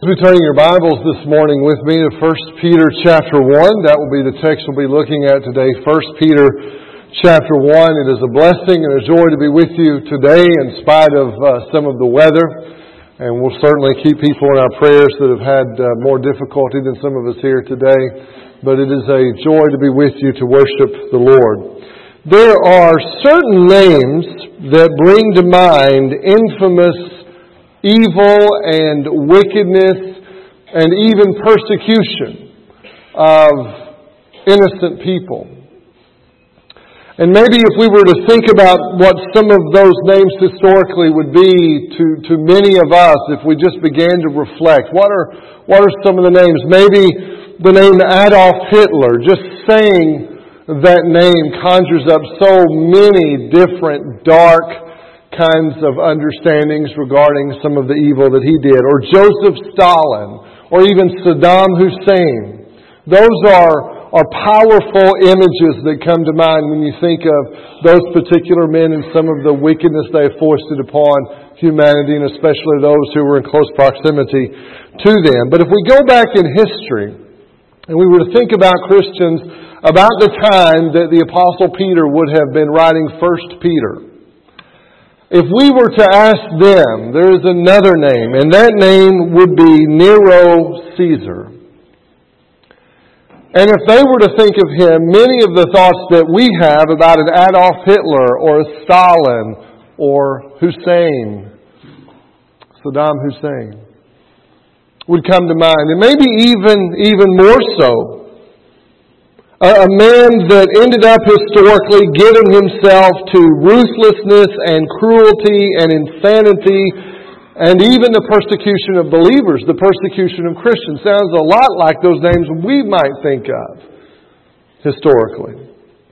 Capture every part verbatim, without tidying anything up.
Would you turn your Bibles this morning with me to First Peter chapter one? That will be the text we'll be looking at today. First Peter chapter one. It is a blessing and a joy to be with you today in spite of uh, some of the weather. And we'll certainly keep people in our prayers that have had uh, more difficulty than some of us here today. But it is a joy to be with you to worship the Lord. There are certain names that bring to mind infamous evil and wickedness and even persecution of innocent people. And maybe if we were to think about what some of those names historically would be to, to many of us, if we just began to reflect, what are, what are some of the names? Maybe the name Adolf Hitler, just saying that name conjures up so many different dark kinds of understandings regarding some of the evil that he did. Or Joseph Stalin, or even Saddam Hussein. Those are, are powerful images that come to mind when you think of those particular men and some of the wickedness they have foisted upon humanity, and especially those who were in close proximity to them. But if we go back in history, and we were to think about Christians about the time that the Apostle Peter would have been writing First Peter, if we were to ask them, there is another name, and that name would be Nero Caesar. And if they were to think of him, many of the thoughts that we have about an Adolf Hitler or a Stalin or Hussein, Saddam Hussein, would come to mind. And maybe even, even more so, a man that ended up historically giving himself to ruthlessness and cruelty and insanity and even the persecution of believers, the persecution of Christians. Sounds a lot like those names we might think of historically.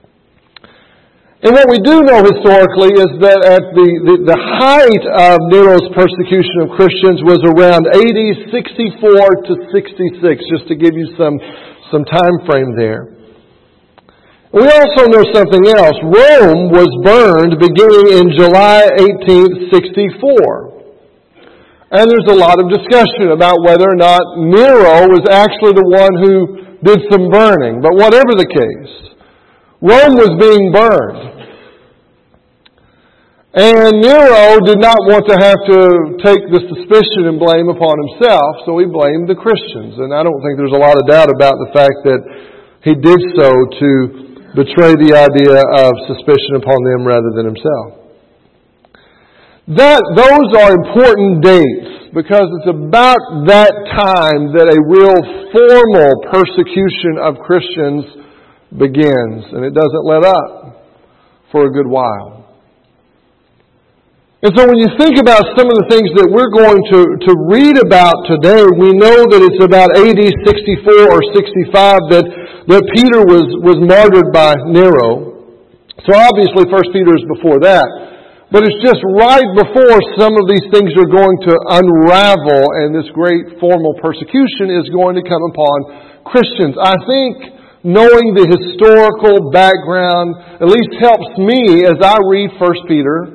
And what we do know historically is that at the, the, the height of Nero's persecution of Christians was around A D sixty-four to sixty-six, just to give you some, some time frame there. We also know something else. Rome was burned beginning in July eighteenth, sixty-four. And there's a lot of discussion about whether or not Nero was actually the one who did some burning. But whatever the case, Rome was being burned. And Nero did not want to have to take the suspicion and blame upon himself, so he blamed the Christians. And I don't think there's a lot of doubt about the fact that he did so to betray the idea of suspicion upon them rather than himself. That, those are important dates because it's about that time that a real formal persecution of Christians begins, and it doesn't let up for a good while. And so when you think about some of the things that we're going to, to read about today, we know that it's about A D sixty-four or sixty-five that, that Peter was, was martyred by Nero. So obviously First Peter is before that. But it's just right before some of these things are going to unravel and this great formal persecution is going to come upon Christians. I think knowing the historical background at least helps me as I read First Peter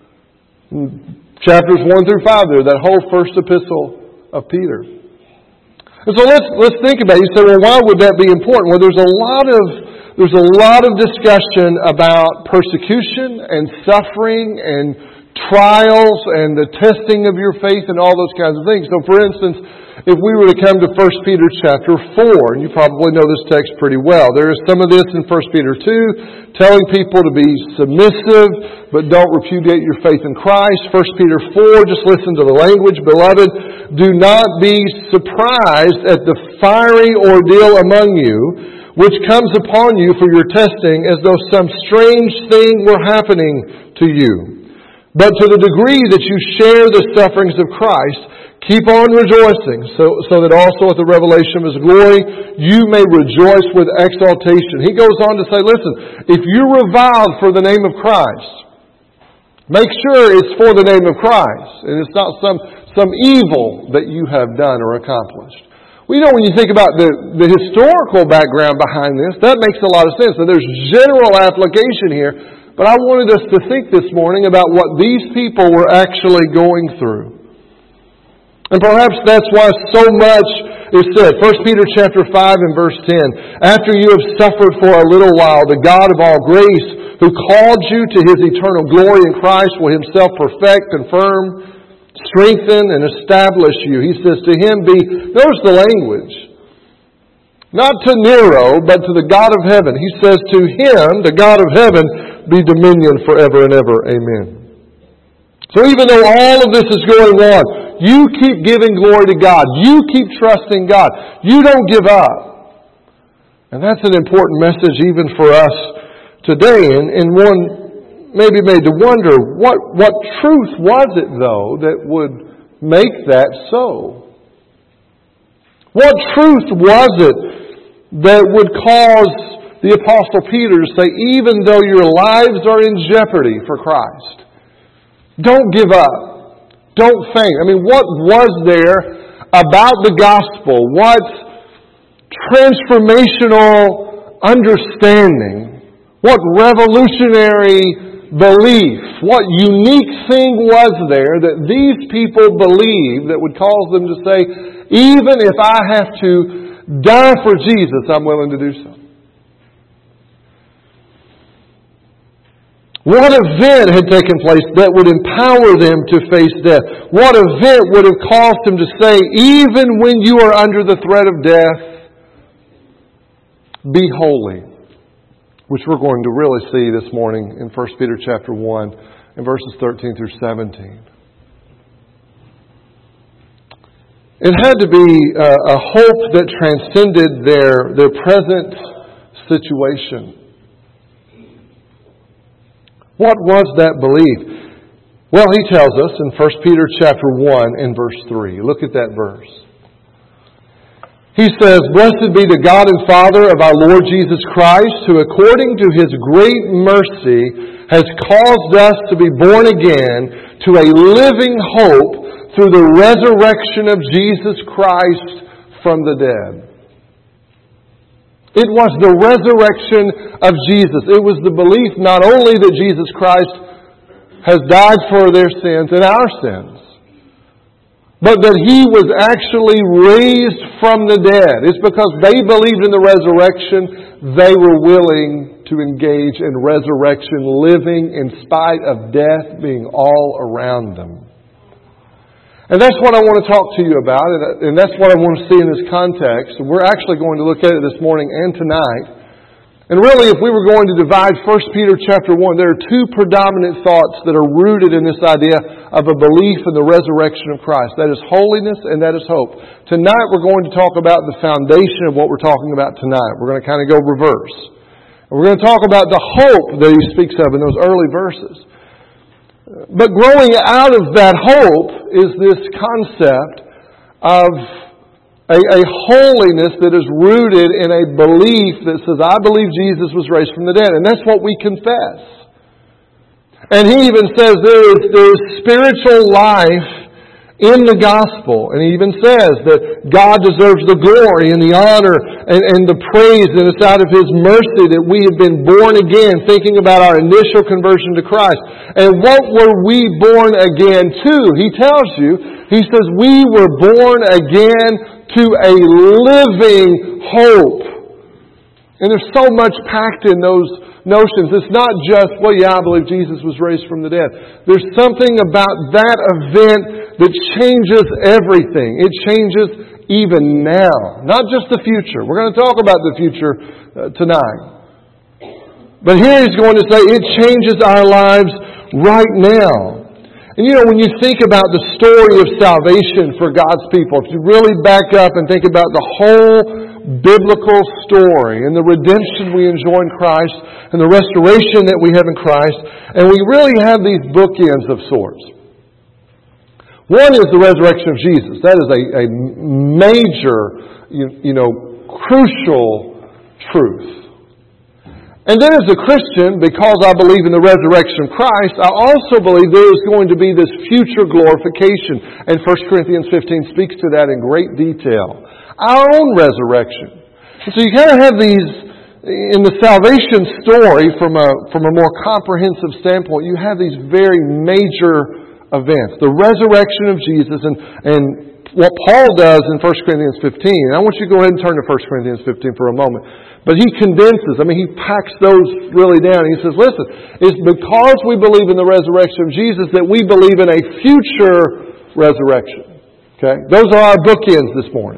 chapters one through five there, that whole first epistle of Peter. And so let's let's think about it. You say, well, why would that be important? Well, there's a lot of there's a lot of discussion about persecution and suffering and trials and the testing of your faith and all those kinds of things. So for instance, if we were to come to First Peter chapter four, and you probably know this text pretty well, there is some of this in First Peter two, telling people to be submissive, but don't repudiate your faith in Christ. First Peter four, just listen to the language. Beloved, do not be surprised at the fiery ordeal among you, which comes upon you for your testing, as though some strange thing were happening to you. But to the degree that you share the sufferings of Christ, keep on rejoicing, so, so that also at the revelation of His glory you may rejoice with exaltation. He goes on to say, listen, if you're reviled for the name of Christ, make sure it's for the name of Christ, and it's not some, some evil that you have done or accomplished. Well, you know, when you think about the, the historical background behind this, that makes a lot of sense. And there's general application here, but I wanted us to think this morning about what these people were actually going through. And perhaps that's why so much is said. First Peter chapter five and verse ten. After you have suffered for a little while, the God of all grace, who called you to His eternal glory in Christ, will Himself perfect, confirm, strengthen, and establish you. He says to Him be, notice the language, not to Nero, but to the God of heaven. He says to Him, the God of heaven, be dominion forever and ever. Amen. So even though all of this is going on, you keep giving glory to God. You keep trusting God. You don't give up. And that's an important message even for us today. And, and one maybe made to wonder, what, what truth was it, though, that would make that so? What truth was it that would cause the Apostle Peter to say, even though your lives are in jeopardy for Christ, don't give up. Don't faint. I mean, what was there about the gospel? What transformational understanding? What revolutionary belief? What unique thing was there that these people believed that would cause them to say, even if I have to die for Jesus, I'm willing to do so? What event had taken place that would empower them to face death? What event would have caused them to say, even when you are under the threat of death, be holy? Which we're going to really see this morning in First Peter chapter one and verses thirteen through seventeen. It had to be a hope that transcended their, their present situation. What was that belief? Well, he tells us in First Peter chapter one and verse three. Look at that verse. He says, Blessed be the God and Father of our Lord Jesus Christ, who according to His great mercy has caused us to be born again to a living hope through the resurrection of Jesus Christ from the dead. It was the resurrection of Jesus. It was the belief not only that Jesus Christ has died for their sins and our sins, but that He was actually raised from the dead. It's because they believed in the resurrection, they were willing to engage in resurrection, living in spite of death being all around them. And that's what I want to talk to you about, and that's what I want to see in this context. And we're actually going to look at it this morning and tonight. And really, if we were going to divide First Peter chapter one, there are two predominant thoughts that are rooted in this idea of a belief in the resurrection of Christ. That is holiness and that is hope. Tonight we're going to talk about the foundation of what we're talking about tonight. We're going to kind of go reverse. And we're going to talk about the hope that he speaks of in those early verses. But growing out of that hope is this concept of a, a holiness that is rooted in a belief that says, I believe Jesus was raised from the dead. And that's what we confess. And he even says there is, there is spiritual life in the gospel. And he even says that God deserves the glory and the honor and, and the praise, and it's out of His mercy that we have been born again, thinking about our initial conversion to Christ. And what were we born again to? He tells you, he says we were born again to a living hope. And there's so much packed in those notions. It's not just, well, yeah, I believe Jesus was raised from the dead. There's something about that event that changes everything. It changes even now. Not just the future. We're going to talk about the future uh, tonight. But here he's going to say it changes our lives right now. And you know, when you think about the story of salvation for God's people, if you really back up and think about the whole biblical story and the redemption we enjoy in Christ and the restoration that we have in Christ, and we really have these bookends of sorts. One is the resurrection of Jesus. That is a, a major, you, you know, crucial truth. And then as a Christian, because I believe in the resurrection of Christ, I also believe there is going to be this future glorification. And First Corinthians fifteen speaks to that in great detail. Our own resurrection. And so you kind of have these, in the salvation story from a, from a more comprehensive standpoint, you have these very major events. The resurrection of Jesus, and, and what Paul does in First Corinthians fifteen. And I want you to go ahead and turn to First Corinthians fifteen for a moment. But he condenses, I mean, he packs those really down. He says, listen, it's because we believe in the resurrection of Jesus that we believe in a future resurrection. Okay? Those are our bookends this morning.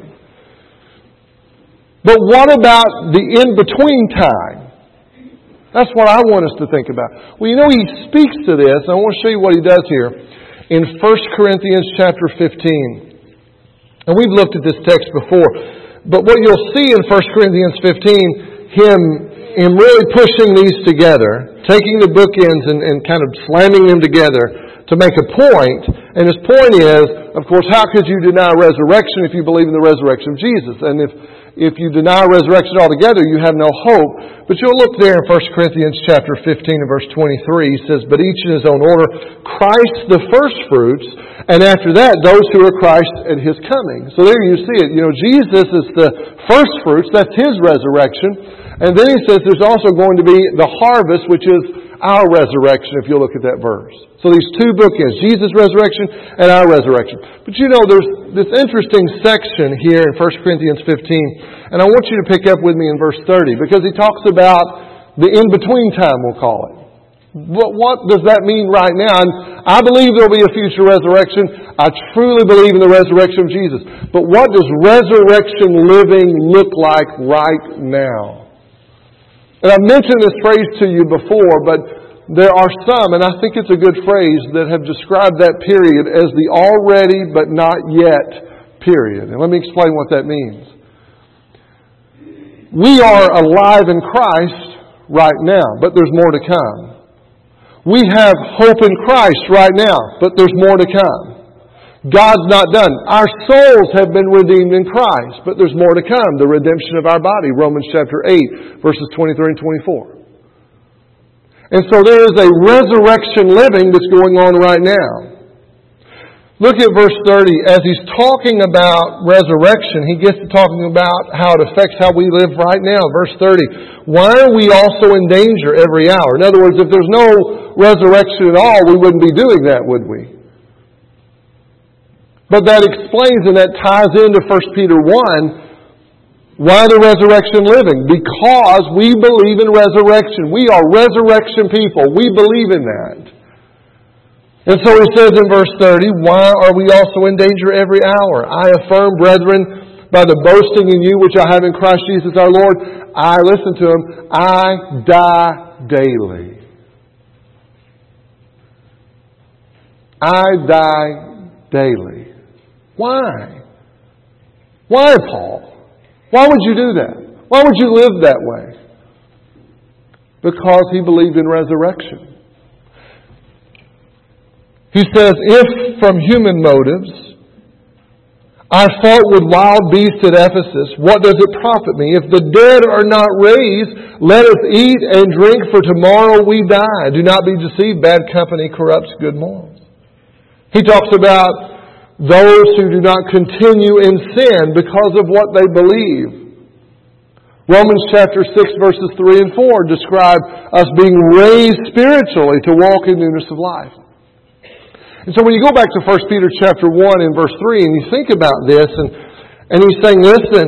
But what about the in-between time? That's what I want us to think about. Well, you know, he speaks to this, and I want to show you what he does here in First Corinthians chapter fifteen. And we've looked at this text before. But what you'll see in First Corinthians fifteen, him, him really pushing these together, taking the bookends and, and kind of slamming them together to make a point. And his point is, of course, how could you deny resurrection if you believe in the resurrection of Jesus? And if If you deny resurrection altogether, you have no hope. But you'll look there in First Corinthians chapter fifteen and verse twenty-three. He says, but each in his own order, Christ the firstfruits, and after that, those who are Christ at His coming. So there you see it. You know, Jesus is the firstfruits. That's His resurrection. And then he says there's also going to be the harvest, which is our resurrection, if you look at that verse. So these two bookends, Jesus' resurrection and our resurrection. But you know, there's this interesting section here in First Corinthians fifteen, and I want you to pick up with me in verse thirty, because he talks about the in-between time, we'll call it. What, what does that mean right now? And I believe there will be a future resurrection. I truly believe in the resurrection of Jesus. But what does resurrection living look like right now? And I've mentioned this phrase to you before, but there are some, and I think it's a good phrase, that have described that period as the already but not yet period. And let me explain what that means. We are alive in Christ right now, but there's more to come. We have hope in Christ right now, but there's more to come. God's not done. Our souls have been redeemed in Christ, but there's more to come. The redemption of our body, Romans chapter eight, verses twenty-three and twenty-four. And so there is a resurrection living that's going on right now. Look at verse thirty. As he's talking about resurrection, he gets to talking about how it affects how we live right now. Verse thirty. Why are we also in danger every hour? In other words, if there's no resurrection at all, we wouldn't be doing that, would we? But that explains and that ties into First Peter one, why the resurrection living? Because we believe in resurrection. We are resurrection people. We believe in that. And so he says in verse thirty, why are we also in danger every hour? I affirm, brethren, by the boasting in you which I have in Christ Jesus our Lord, I, listen to him, I die daily. I die daily. Why? Why, Paul? Why would you do that? Why would you live that way? Because he believed in resurrection. He says, if from human motives I fought with wild beasts at Ephesus, what does it profit me? If the dead are not raised, let us eat and drink, for tomorrow we die. Do not be deceived. Bad company corrupts good morals. He talks about those who do not continue in sin because of what they believe. Romans chapter six verses three and four describe us being raised spiritually to walk in newness of life. And so when you go back to First Peter chapter one and verse three and you think about this, and, and he's saying, listen,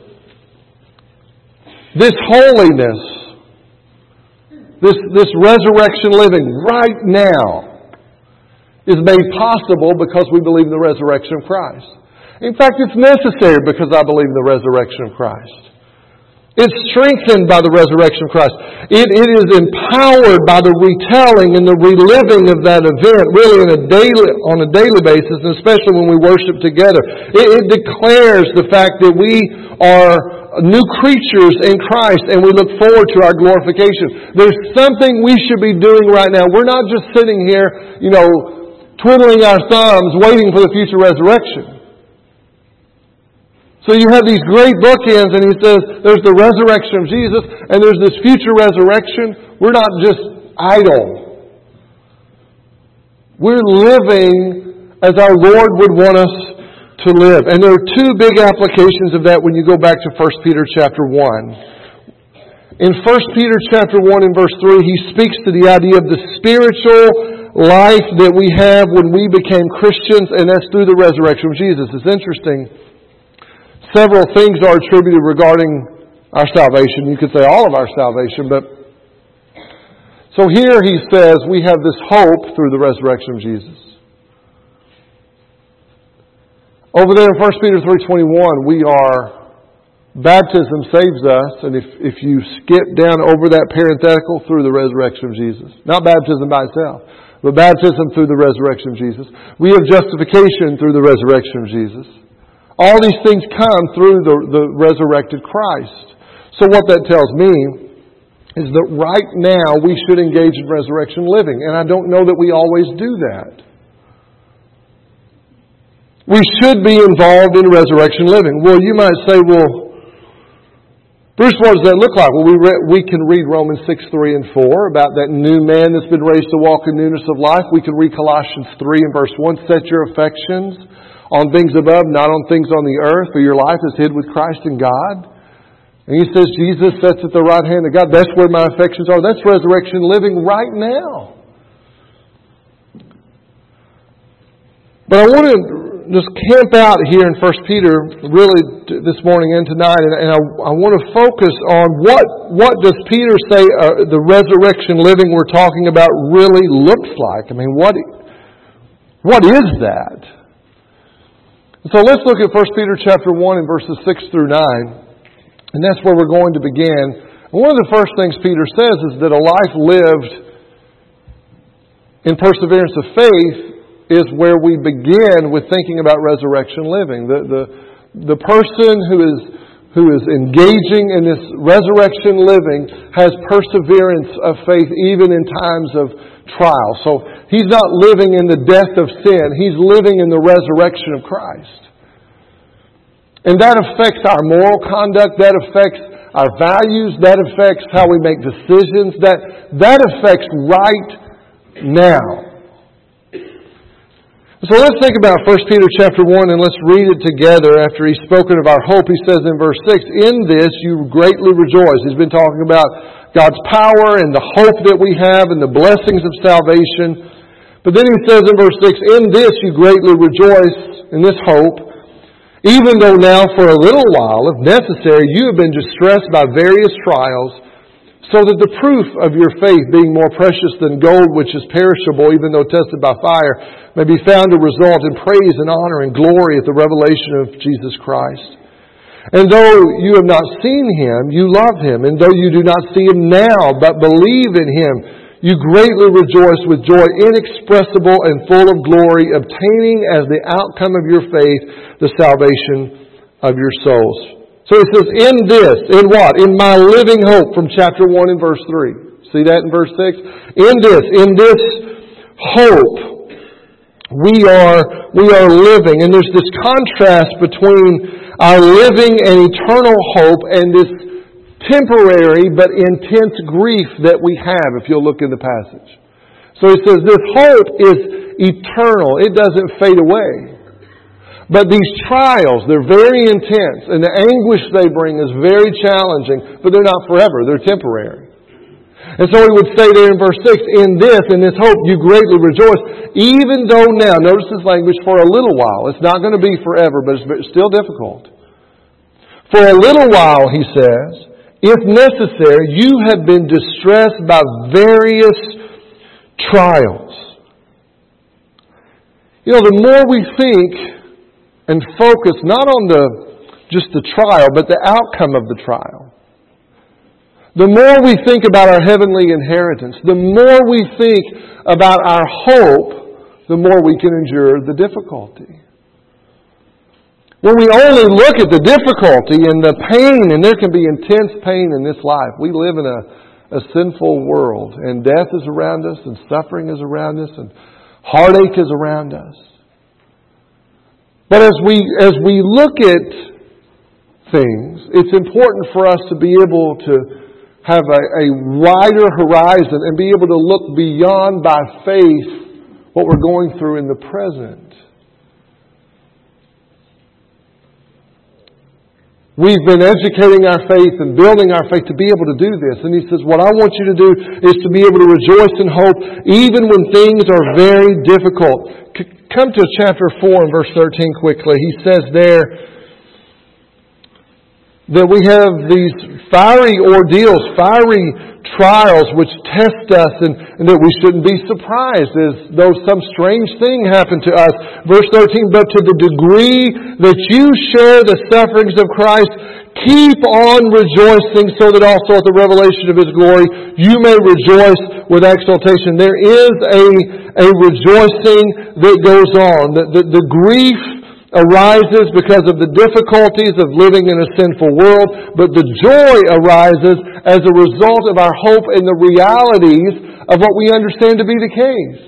this holiness, this, this resurrection living right now is made possible because we believe in the resurrection of Christ. In fact, it's necessary because I believe in the resurrection of Christ. It's strengthened by the resurrection of Christ. It, it is empowered by the retelling and the reliving of that event, really in a daily, on a daily basis, and especially when we worship together. It, it declares the fact that we are new creatures in Christ and we look forward to our glorification. There's something we should be doing right now. We're not just sitting here, you know, twiddling our thumbs, waiting for the future resurrection. So you have these great bookends, and he says there's the resurrection of Jesus, and there's this future resurrection. We're not just idle. We're living as our Lord would want us to live. And there are two big applications of that when you go back to First Peter chapter one. In First Peter chapter one and verse three, he speaks to the idea of the spiritual life that we have when we became Christians, and that's through the resurrection of Jesus. It's interesting. Several things are attributed regarding our salvation. You could say all of our salvation, but so here he says we have this hope through the resurrection of Jesus. Over there in First Peter three twenty-one, we are, baptism saves us, and if, if you skip down over that parenthetical, through the resurrection of Jesus. Not baptism by itself, but baptism through the resurrection of Jesus. We have justification through the resurrection of Jesus. All these things come through the, the resurrected Christ. So what that tells me is that right now we should engage in resurrection living. And I don't know that we always do that. We should be involved in resurrection living. Well, you might say, well, Bruce, what does that look like? Well, we re- we can read Romans six, three, and four about that new man that's been raised to walk in newness of life. We can read Colossians three and verse one. Set your affections on things above, not on things on the earth, for your life is hid with Christ in God. And he says, Jesus sits at the right hand of God. That's where my affections are. That's resurrection living right now. But I want to just camp out here in First Peter really this morning and tonight. And, and I, I want to focus on what, what does Peter say uh, the resurrection living we're talking about really looks like. I mean, what, what is that? So let's look at First Peter chapter one and verses six through nine. And that's where we're going to begin. And one of the first things Peter says is that a life lived in perseverance of faith is where we begin with thinking about resurrection living. The, the, the person who is, who is engaging in this resurrection living has perseverance of faith even in times of trial. So he's not living in the death of sin. He's living in the resurrection of Christ. And that affects our moral conduct, that affects our values, that affects how we make decisions, that, that affects right now. So let's think about First Peter chapter one and let's read it together after he's spoken of our hope. He says in verse six, in this you greatly rejoice. He's been talking about God's power and the hope that we have and the blessings of salvation. But then he says in verse six, in this you greatly rejoice, in this hope, even though now for a little while, if necessary, you have been distressed by various trials, so that the proof of your faith, being more precious than gold which is perishable, even though tested by fire, may be found to result in praise and honor and glory at the revelation of Jesus Christ. And though you have not seen Him, you love Him. And though you do not see Him now, but believe in Him, you greatly rejoice with joy inexpressible and full of glory, obtaining as the outcome of your faith the salvation of your souls. So he says, in this, in what? In my living hope from chapter one and verse three. See that in verse six? In this, in this hope, we are, we are living. And there's this contrast between our living and eternal hope and this temporary but intense grief that we have, if you'll look in the passage. So he says this hope is eternal. It doesn't fade away. But these trials, they're very intense, and the anguish they bring is very challenging, but they're not forever. They're temporary. And so he would say there in verse six, in this, in this hope, you greatly rejoice, even though now, notice this language, for a little while. It's not going to be forever, but it's still difficult. For a little while, he says, if necessary, you have been distressed by various trials. You know, the more we think and focus not on the just the trial, but the outcome of the trial, the more we think about our heavenly inheritance, the more we think about our hope, the more we can endure the difficulty. When we only look at the difficulty and the pain, and there can be intense pain in this life. We live in a, a sinful world, and death is around us, and suffering is around us, and heartache is around us. But as we as we look at things, it's important for us to be able to have a, a wider horizon and be able to look beyond by faith what we're going through in the present. We've been educating our faith and building our faith to be able to do this. And He says, what I want you to do is to be able to rejoice in hope even when things are very difficult. C- come to chapter four and verse thirteen quickly. He says there that we have these fiery ordeals, fiery trials which test us, and, and that we shouldn't be surprised as though some strange thing happened to us. Verse thirteen, but to the degree that you share the sufferings of Christ, keep on rejoicing, so that also at the revelation of His glory you may rejoice with exultation. There is a, a rejoicing that goes on. The, the, the grief arises because of the difficulties of living in a sinful world, but the joy arises as a result of our hope in the realities of what we understand to be the case.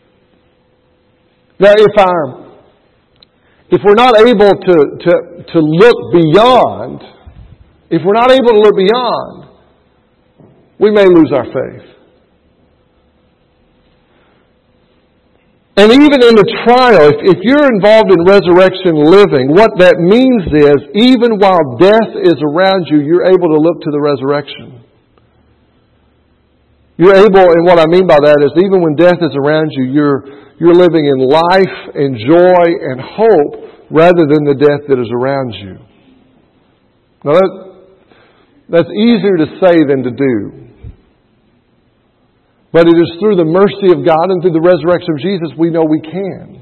Now, if our if we're not able to, to, to look beyond, if we're not able to look beyond, we may lose our faith. And even in the trial, if, if you're involved in resurrection living, what that means is, even while death is around you, you're able to look to the resurrection. You're able, and what I mean by that is, even when death is around you, you're, you're living in life and joy and hope rather than the death that is around you. Now that, that's easier to say than to do. But it is through the mercy of God and through the resurrection of Jesus we know we can.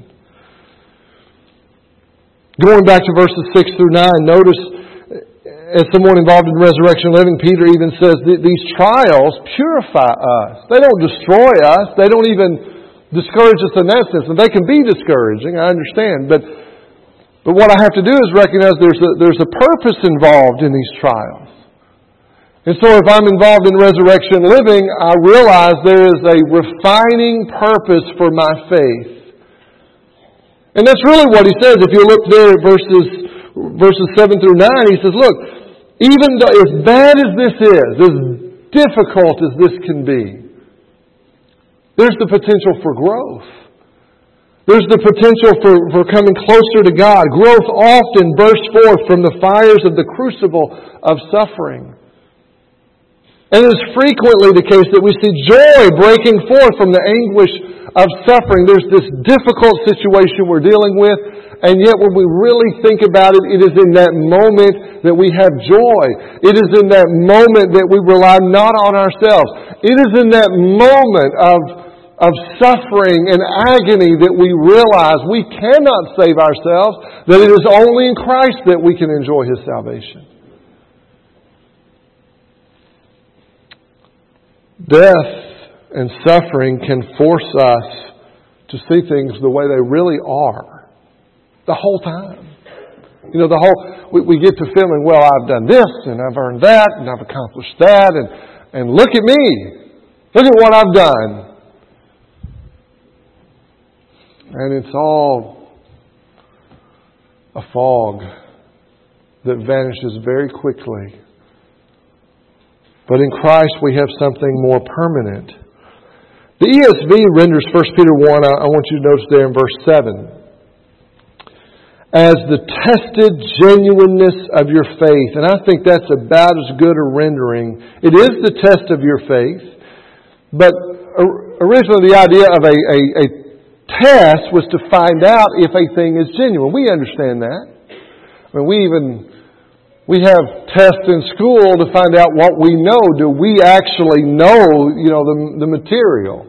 Going back to verses six through nine, notice as someone involved in resurrection living, Peter even says that these trials purify us. They don't destroy us. They don't even discourage us in that sense. And they can be discouraging, I understand. But, but what I have to do is recognize there's a, there's a purpose involved in these trials. And so if I'm involved in resurrection living, I realize there is a refining purpose for my faith. And that's really what he says. If you look there at verses, verses seven through nine, he says, look, even though, as bad as this is, as difficult as this can be, there's the potential for growth. There's the potential for, for coming closer to God. Growth often bursts forth from the fires of the crucible of suffering. And it is frequently the case that we see joy breaking forth from the anguish of suffering. There's this difficult situation we're dealing with, and yet when we really think about it, it is in that moment that we have joy. It is in that moment that we rely not on ourselves. It is in that moment of, of suffering and agony that we realize we cannot save ourselves, that it is only in Christ that we can enjoy His salvation. Death and suffering can force us to see things the way they really are. The whole time. You know, the whole, we, we get to feeling, well, I've done this and I've earned that and I've accomplished that and, and look at me. Look at what I've done. And it's all a fog that vanishes very quickly. But in Christ we have something more permanent. The E S V renders First Peter one, I want you to notice there in verse seven, as the tested genuineness of your faith. And I think that's about as good a rendering. It is the test of your faith. But originally the idea of a, a, a test was to find out if a thing is genuine. We understand that. I mean, we even... We have tests in school to find out what we know. Do we actually know, you know, the, the material?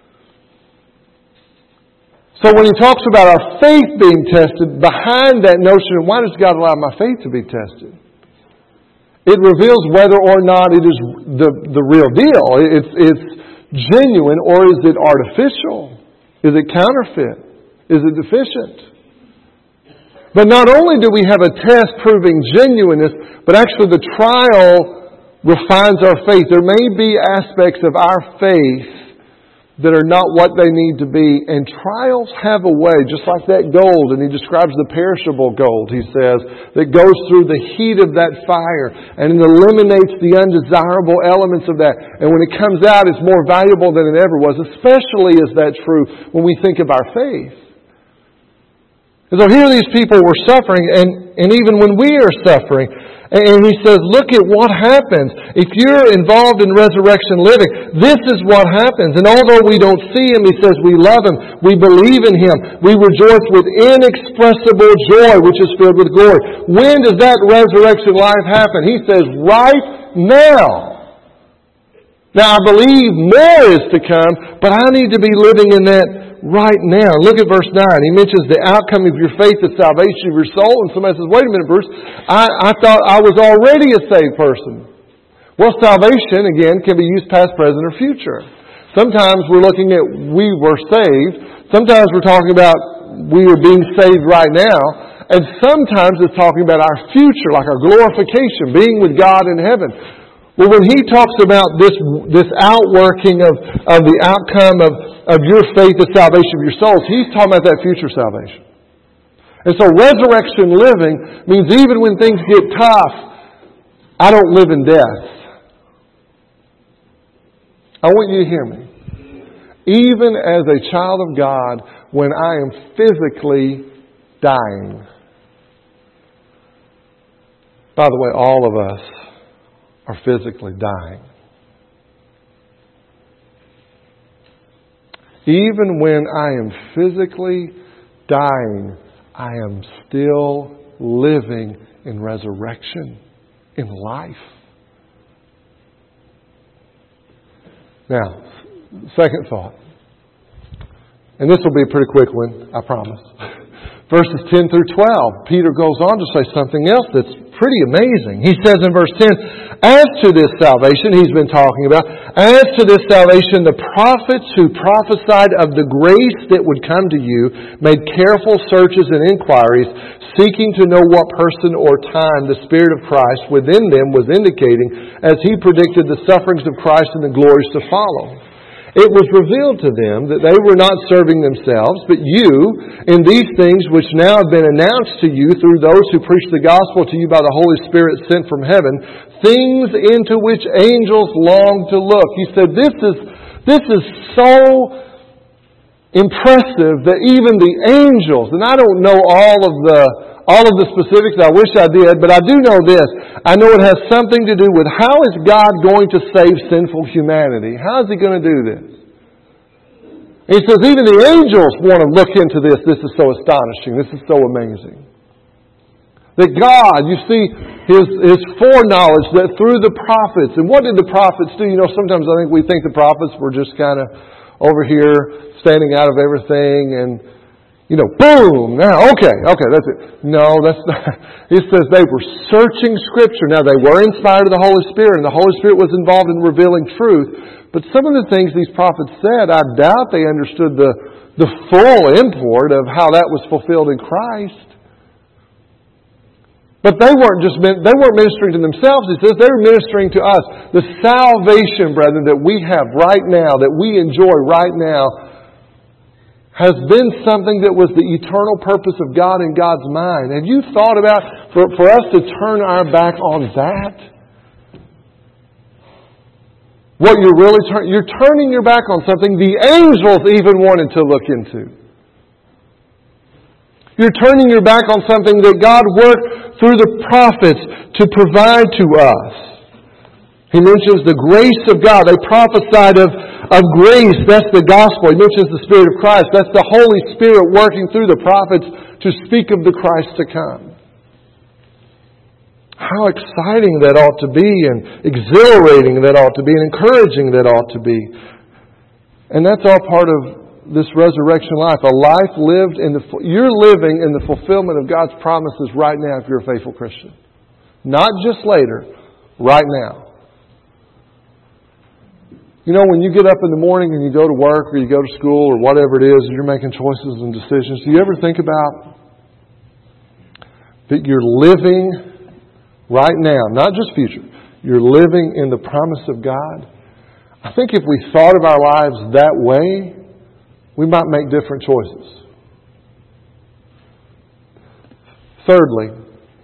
So when he talks about our faith being tested, behind that notion of why does God allow my faith to be tested? It reveals whether or not it is the, the real deal. It's, it's genuine, or is it artificial? Is it counterfeit? Is it deficient? But not only do we have a test proving genuineness, but actually the trial refines our faith. There may be aspects of our faith that are not what they need to be. And trials have a way, just like that gold, and he describes the perishable gold, he says, that goes through the heat of that fire and it eliminates the undesirable elements of that. And when it comes out, it's more valuable than it ever was. Especially is that true when we think of our faith. And so here these people were suffering, and, and even when we are suffering, And he says, look at what happens. If you're involved in resurrection living, this is what happens. And although we don't see Him, he says we love Him, we believe in Him, we rejoice with inexpressible joy, which is filled with glory. When does that resurrection life happen? He says, right now. Now I believe more is to come, but I need to be living in that right now. Look at verse nine. He mentions the outcome of your faith, the salvation of your soul. And somebody says, wait a minute, Bruce, I, I thought I was already a saved person. Well, salvation, again, can be used past, present, or future. Sometimes we're looking at we were saved. Sometimes we're talking about we are being saved right now. And sometimes it's talking about our future, like our glorification, being with God in heaven. Well, when he talks about this this outworking of, of the outcome of, of your faith, the salvation of your souls, he's talking about that future salvation. And so resurrection living means even when things get tough, I don't live in death. I want you to hear me. Even as a child of God, when I am physically dying. By the way, all of us are physically dying. Even when I am physically dying, I am still living in resurrection, in life. Now, second thought. And this will be a pretty quick one, I promise. Verses ten through twelve, Peter goes on to say something else that's pretty amazing. He says in verse ten, as to this salvation, he's been talking about, as to this salvation, the prophets who prophesied of the grace that would come to you made careful searches and inquiries, seeking to know what person or time the Spirit of Christ within them was indicating as He predicted the sufferings of Christ and the glories to follow. It was revealed to them that they were not serving themselves, but you, in these things which now have been announced to you through those who preach the gospel to you by the Holy Spirit sent from heaven, things into which angels long to look. He said, this is, this is so impressive that even the angels, and I don't know all of the all of the specifics, I wish I did, but I do know this. I know it has something to do with how is God going to save sinful humanity? How is He going to do this? He says even the angels want to look into this. This is so astonishing. This is so amazing. That God, you see, His, His foreknowledge that through the prophets, and what did the prophets do? You know, sometimes I think we think the prophets were just kind of over here standing out of everything and You know, boom, now, okay, okay, that's it. No, that's not. He says they were searching Scripture. Now, they were inspired of the Holy Spirit, and the Holy Spirit was involved in revealing truth. But some of the things these prophets said, I doubt they understood the, the full import of how that was fulfilled in Christ. But they weren't just they weren't ministering to themselves. He says they were ministering to us. The salvation, brethren, that we have right now, that we enjoy right now, has been something that was the eternal purpose of God in God's mind. Have you thought about for, for us to turn our back on that? What you're really turning, you're turning your back on something the angels even wanted to look into. You're turning your back on something that God worked through the prophets to provide to us. He mentions the grace of God. They prophesied of, of grace. That's the gospel. He mentions the Spirit of Christ. That's the Holy Spirit working through the prophets to speak of the Christ to come. How exciting that ought to be, and exhilarating that ought to be, and encouraging that ought to be. And that's all part of this resurrection life. A life lived in the... You're living in the fulfillment of God's promises right now if you're a faithful Christian. Not just later, right now. You know, when you get up in the morning and you go to work or you go to school or whatever it is and you're making choices and decisions, do you ever think about that you're living right now, not just future, you're living in the promise of God? I think if we thought of our lives that way, we might make different choices. Thirdly,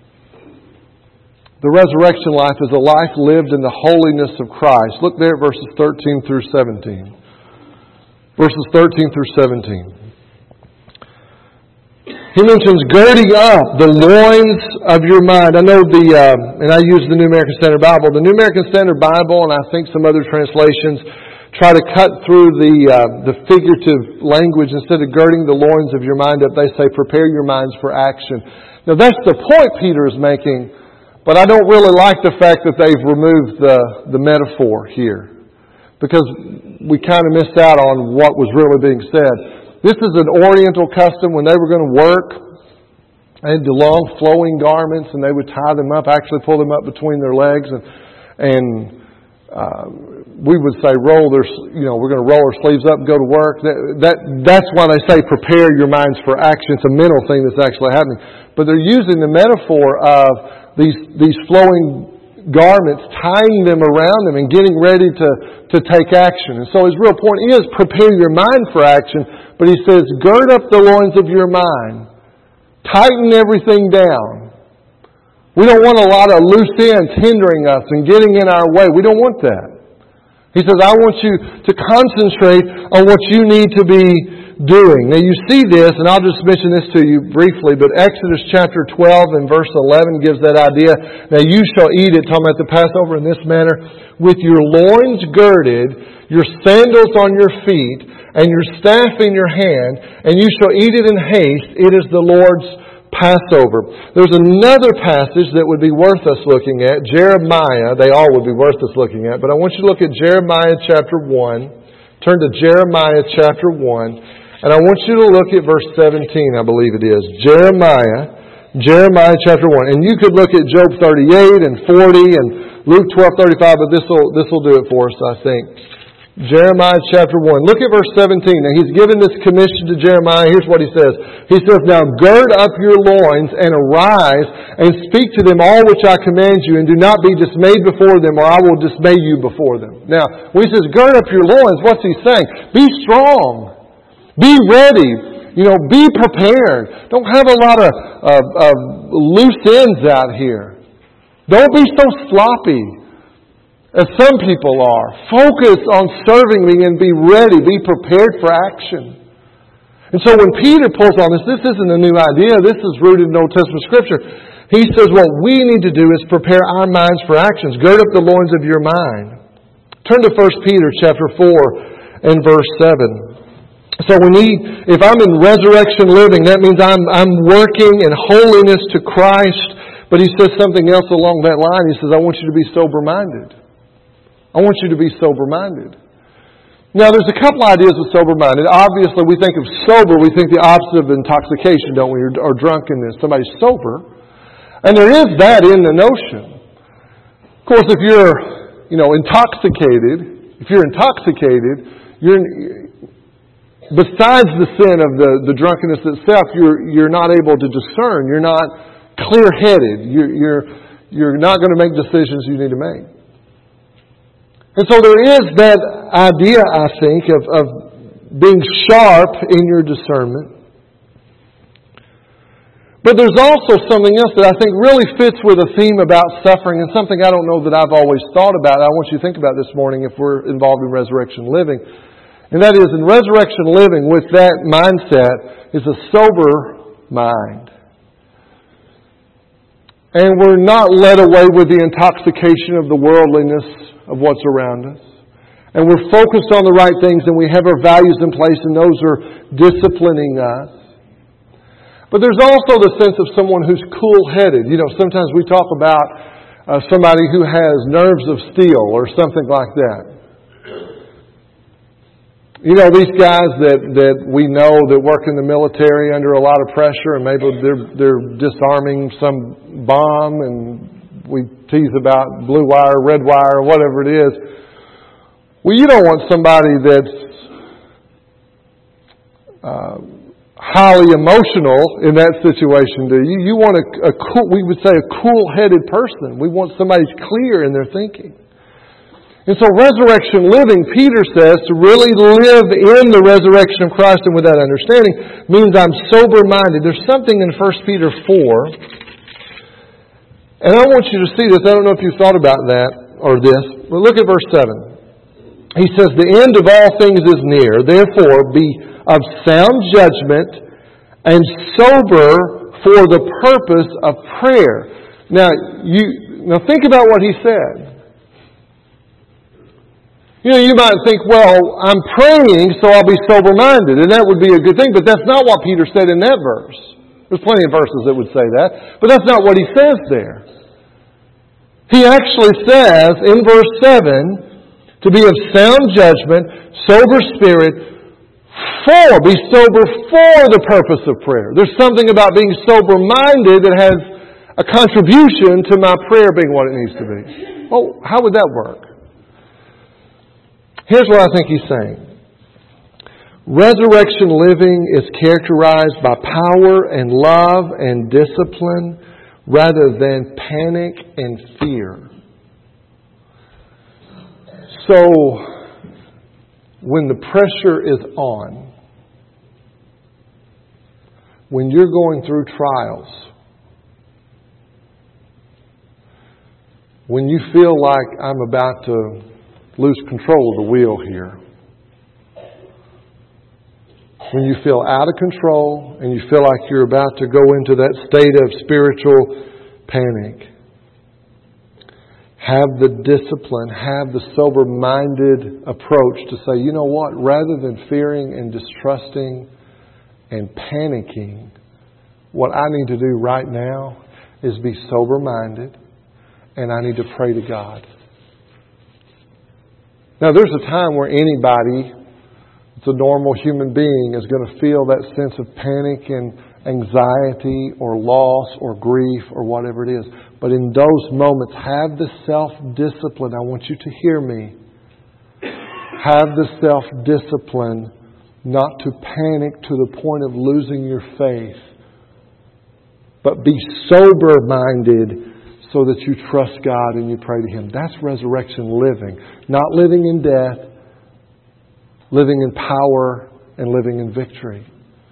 the resurrection life is a life lived in the holiness of Christ. Look there at verses thirteen through seventeen. Verses thirteen through seventeen. He mentions girding up the loins of your mind. I know the, uh, and I use the New American Standard Bible. The New American Standard Bible, and I think some other translations, try to cut through the uh, the figurative language. Instead of girding the loins of your mind up, they say prepare your minds for action. Now that's the point Peter is making, but I don't really like the fact that they've removed the, the metaphor here, because we kind of missed out on what was really being said. This is an Oriental custom. When they were going to work, they had the long flowing garments, and they would tie them up, actually pull them up between their legs, and and uh, we would say roll their, you know, we're going to roll our sleeves up and go to work. That, that that's why they say prepare your minds for action. It's a mental thing that's actually happening. But they're using the metaphor of these these flowing garments, tying them around them and getting ready to, to take action. And so his real point is prepare your mind for action, but he says gird up the loins of your mind. Tighten everything down. We don't want a lot of loose ends hindering us and getting in our way. We don't want that. He says, I want you to concentrate on what you need to be doing. Now you see this, and I'll just mention this to you briefly, but Exodus chapter twelve and verse eleven gives that idea. Now you shall eat it, talking about the Passover, in this manner, with your loins girded, your sandals on your feet, and your staff in your hand, and you shall eat it in haste. It is the Lord's Passover. There's another passage that would be worth us looking at, Jeremiah. They all would be worth us looking at, but I want you to look at Jeremiah chapter one. Turn to Jeremiah chapter one. And I want you to look at verse seventeen, I believe it is. Jeremiah, Jeremiah chapter one. And you could look at Job thirty-eight and forty and Luke twelve thirty-five, but this will this will do it for us, I think. Jeremiah chapter one. Look at verse seventeen. Now he's given this commission to Jeremiah. Here's what he says. He says, Now gird up your loins and arise and speak to them all which I command you, and do not be dismayed before them, or I will dismay you before them. Now, when he says gird up your loins, what's he saying? Be strong. Be ready. You know, be prepared. Don't have a lot of, of, of loose ends out here. Don't be so sloppy as some people are. Focus on serving me and be ready. Be prepared for action. And so when Peter pulls on this, this isn't a new idea. This is rooted in Old Testament Scripture. He says what we need to do is prepare our minds for actions. Gird up the loins of your mind. Turn to First Peter chapter four and verse seven. So when he, if I'm in resurrection living, that means I'm I'm working in holiness to Christ. But he says something else along that line. He says, I want you to be sober-minded. I want you to be sober-minded. Now, there's a couple ideas with sober-minded. Obviously, we think of sober, we think the opposite of intoxication, don't we? Or, or drunkenness. Somebody's sober. And there is that in the notion. Of course, if you're, you know, intoxicated, if you're intoxicated, you're... Besides the sin of the, the drunkenness itself, you're you're not able to discern. You're not clear-headed. You're you're you're not going to make decisions you need to make. And so there is that idea, I think, of, of being sharp in your discernment. But there's also something else that I think really fits with a theme about suffering, and something I don't know that I've always thought about. I want you to think about this morning if we're involved in resurrection living. And that is, in resurrection living, with that mindset, is a sober mind. And we're not led away with the intoxication of the worldliness of what's around us. And we're focused on the right things, and we have our values in place, and those are disciplining us. But there's also the sense of someone who's cool-headed. You know, sometimes we talk about uh, somebody who has nerves of steel or something like that. You know, these guys that, that we know that work in the military under a lot of pressure, and maybe they're, they're disarming some bomb, and we tease about blue wire, red wire, whatever it is. Well, you don't want somebody that's uh, highly emotional in that situation, do you? You want a, a cool, we would say a cool-headed person. We want somebody who's clear in their thinking. And so resurrection living, Peter says, to really live in the resurrection of Christ and with that understanding means I'm sober-minded. There's something in First Peter four, and I want you to see this. I don't know if you thought about that or this, but look at verse seven. He says, the end of all things is near. Therefore, be of sound judgment and sober for the purpose of prayer. Now, you now think about what he said. You know, you might think, well, I'm praying, so I'll be sober-minded, and that would be a good thing, but that's not what Peter said in that verse. There's plenty of verses that would say that, but that's not what he says there. He actually says in verse seven, to be of sound judgment, sober spirit, for, be sober for the purpose of prayer. There's something about being sober-minded that has a contribution to my prayer being what it needs to be. Oh, how would that work? Here's what I think he's saying. Resurrection living is characterized by power and love and discipline rather than panic and fear. So, when the pressure is on, when you're going through trials, when you feel like I'm about to lose control of the wheel here. When you feel out of control and you feel like you're about to go into that state of spiritual panic, have the discipline, have the sober-minded approach to say, you know what, rather than fearing and distrusting and panicking, what I need to do right now is be sober-minded and I need to pray to God. Now, there's a time where anybody that's a normal human being is going to feel that sense of panic and anxiety or loss or grief or whatever it is. But in those moments, have the self-discipline. I want you to hear me. Have the self-discipline not to panic to the point of losing your faith, but be sober-minded so that you trust God and you pray to Him. That's resurrection living. Not living in death, living in power and living in victory.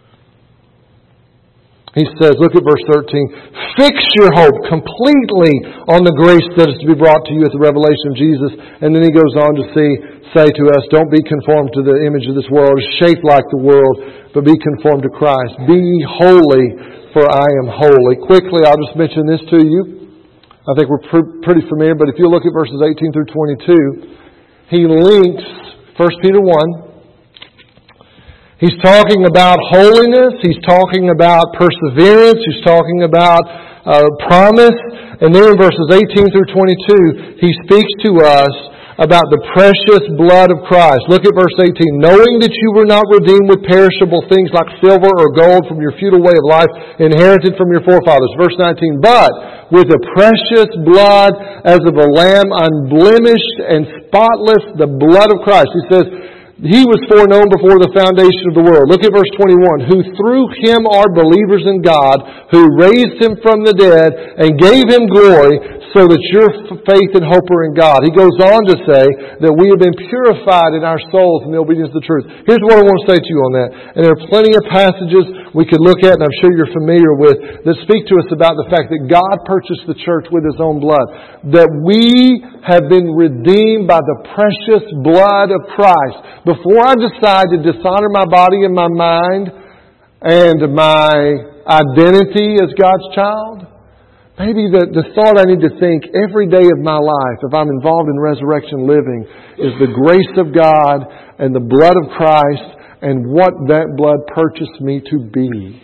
He says, look at verse thirteen, fix your hope completely on the grace that is to be brought to you at the revelation of Jesus. And then he goes on to see, say to us, don't be conformed to the image of this world, shaped like the world, but be conformed to Christ. Be ye holy, for I am holy. Quickly, I'll just mention this to you. I think we're pr- pretty familiar, but if you look at verses eighteen through twenty-two, he links First Peter one. He's talking about holiness. He's talking about perseverance. He's talking about uh, promise. And then in verses eighteen through twenty-two, he speaks to us about the precious blood of Christ. Look at verse eighteen. Knowing that you were not redeemed with perishable things like silver or gold from your futile way of life, inherited from your forefathers. Verse nineteen. But with the precious blood as of a lamb, unblemished and spotless, the blood of Christ. He says, He was foreknown before the foundation of the world. Look at verse twenty-one. Who through Him are believers in God, who raised Him from the dead and gave Him glory, so that your faith and hope are in God. He goes on to say that we have been purified in our souls in the obedience of the truth. Here's what I want to say to you on that. And there are plenty of passages we could look at, and I'm sure you're familiar with, that speak to us about the fact that God purchased the church with His own blood. That we have been redeemed by the precious blood of Christ. Before I decide to dishonor my body and my mind and my identity as God's child, maybe the, the thought I need to think every day of my life, if I'm involved in resurrection living, is the grace of God and the blood of Christ and what that blood purchased me to be.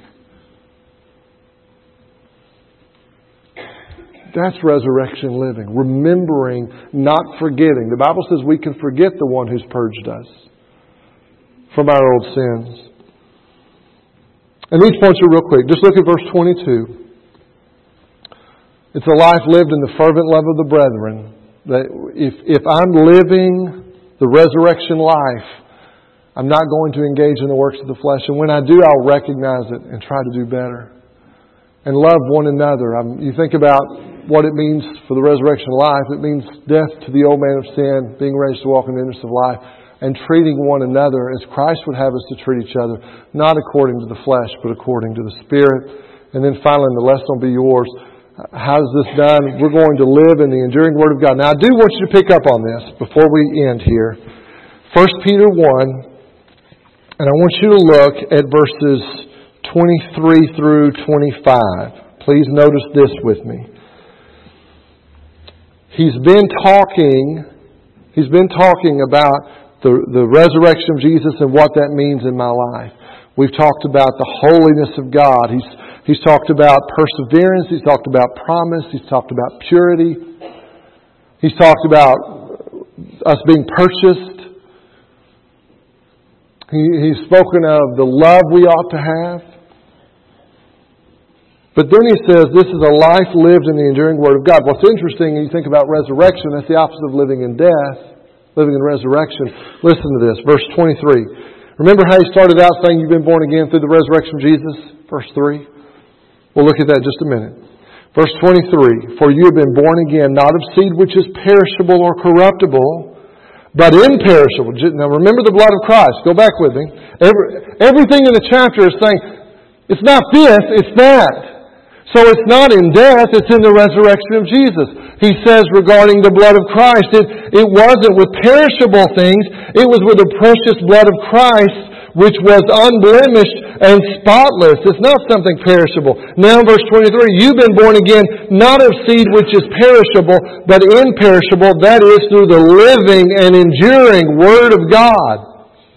That's resurrection living. Remembering, not forgetting. The Bible says we can forget the one who's purged us from our old sins. And these points are real quick. Just look at verse twenty-two. It's a life lived in the fervent love of the brethren. That if, if I'm living the resurrection life, I'm not going to engage in the works of the flesh. And when I do, I'll recognize it and try to do better. And love one another. I'm, you think about what it means for the resurrection life. It means death to the old man of sin, being raised to walk in the newness of life, and treating one another as Christ would have us to treat each other, not according to the flesh, but according to the Spirit. And then finally, the lesson will be yours. How is this done? We're going to live in the enduring Word of God. Now, I do want you to pick up on this before we end here. First Peter one, and I want you to look at verses twenty-three through twenty-five. Please notice this with me. He's been talking, he's been talking about the, the resurrection of Jesus and what that means in my life. We've talked about the holiness of God. He's, he's talked about perseverance. He's talked about promise. He's talked about purity. He's talked about us being purchased. He, he's spoken of the love we ought to have. But then he says this is a life lived in the enduring Word of God. What's interesting, you think about resurrection, that's the opposite of living in death, living in resurrection. Listen to this, verse twenty-three. Remember how he started out saying you've been born again through the resurrection of Jesus? Verse three. We'll look at that in just a minute. Verse twenty-three. For you have been born again, not of seed which is perishable or corruptible, but imperishable. Now remember the blood of Christ. Go back with me. Every, everything in the chapter is saying, it's not this, it's that. So it's not in death, it's in the resurrection of Jesus. He says regarding the blood of Christ, it, it wasn't with perishable things, it was with the precious blood of Christ, which was unblemished and spotless. It's not something perishable. Now verse twenty-three, you've been born again, not of seed which is perishable, but imperishable, that is through the living and enduring Word of God.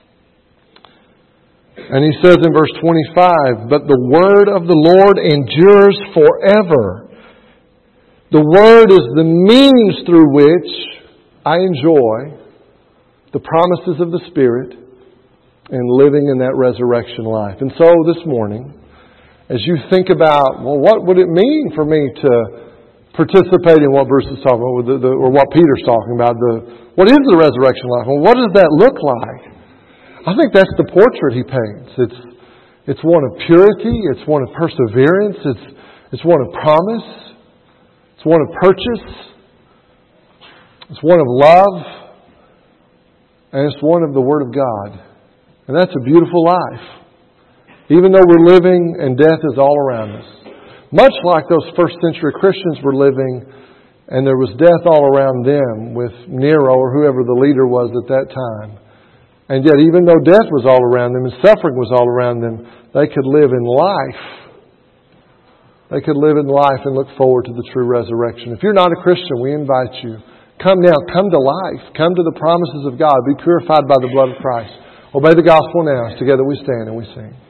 And he says in verse twenty-five, but the word of the Lord endures forever. The Word is the means through which I enjoy the promises of the Spirit and living in that resurrection life. And so this morning, as you think about, well, what would it mean for me to participate in what Bruce is talking about, or, the, the, or what Peter's talking about? The, what is the resurrection life? Well, what does that look like? I think that's the portrait he paints. It's it's one of purity. It's one of perseverance. It's it's one of promise. It's one of purchase. It's one of love. And it's one of the Word of God. And that's a beautiful life. Even though we're living and death is all around us. Much like those first century Christians were living and there was death all around them with Nero or whoever the leader was at that time. And yet, even though death was all around them and suffering was all around them, they could live in life. They could live in life and look forward to the true resurrection. If you're not a Christian, we invite you. Come now. Come to life. Come to the promises of God. Be purified by the blood of Christ. Obey the gospel now. Together we stand and we sing.